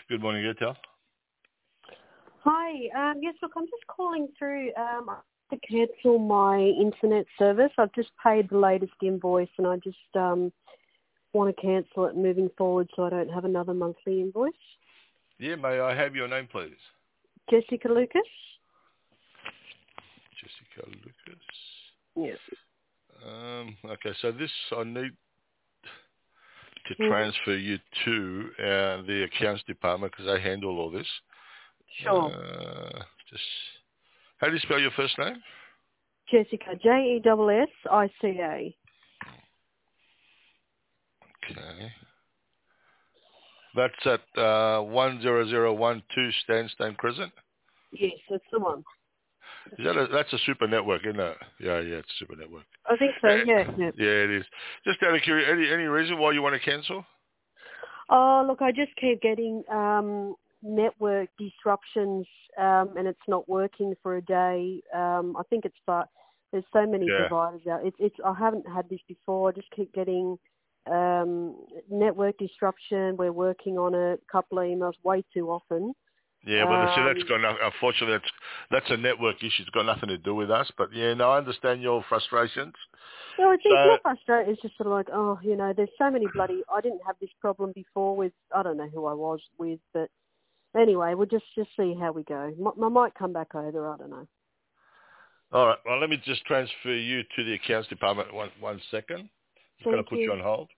Good morning, Airtel. Hi. Yes, look, I'm just calling through I have to cancel my internet service. I've just paid the latest invoice and I just want to cancel it moving forward so I don't have another monthly invoice. Yeah, may I have your name, please? Jessica Lucas? Jessica Lucas. Yeah. Okay, so this I need to Mm, transfer you to the accounts department because they handle all this. sure. Just how do you spell your first name? Jessica, Jessica. Okay. That's at 10012 Stanstone Crescent. Yes, that's the one. That's a super network, isn't it? Yeah, it's a super network. I think so, yeah. Yeah, it is. Just out of curiosity, any reason why you want to cancel? Oh, look, I just keep getting network disruptions and it's not working for a day. I think it's there's so many Yeah. providers out. I haven't had this before. I just keep getting network disruption. We're working on a couple of emails way too often. Yeah, but see, unfortunately, that's a network issue. It's got nothing to do with us. But yeah, no, I understand your frustrations. No, it's So, not frustrating. It's just sort of like, oh, there's so many I didn't have this problem before with, I don't know who I was with, but anyway, we'll just see how we go. I might come back over, I don't know. all right, well, let me just transfer you to the accounts department. One second. Just going Thank to put you you. on hold.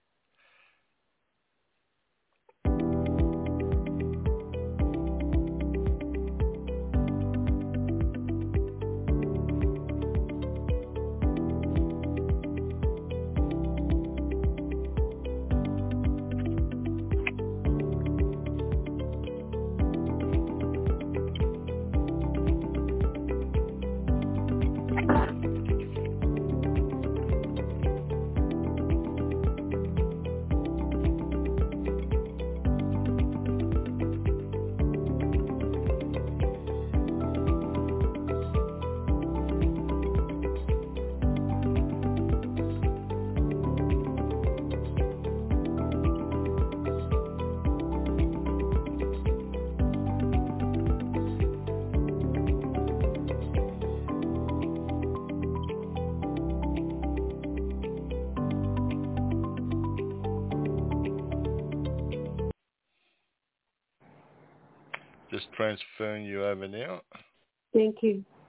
Just transferring you over now. Thank you.